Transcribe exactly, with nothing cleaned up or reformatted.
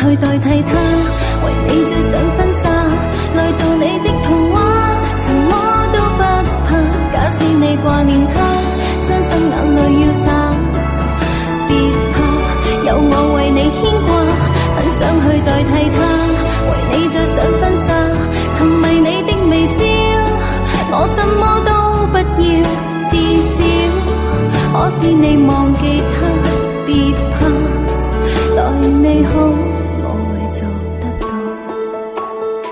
去代替他，为你最想婚纱，来做你的童话，什么都不怕。假使你挂念他，伤心眼泪要洒，别怕，有我为你牵挂，很想去代替他，为你再上婚纱，沉迷你的微笑，我什么都不要，至少可使你忘記。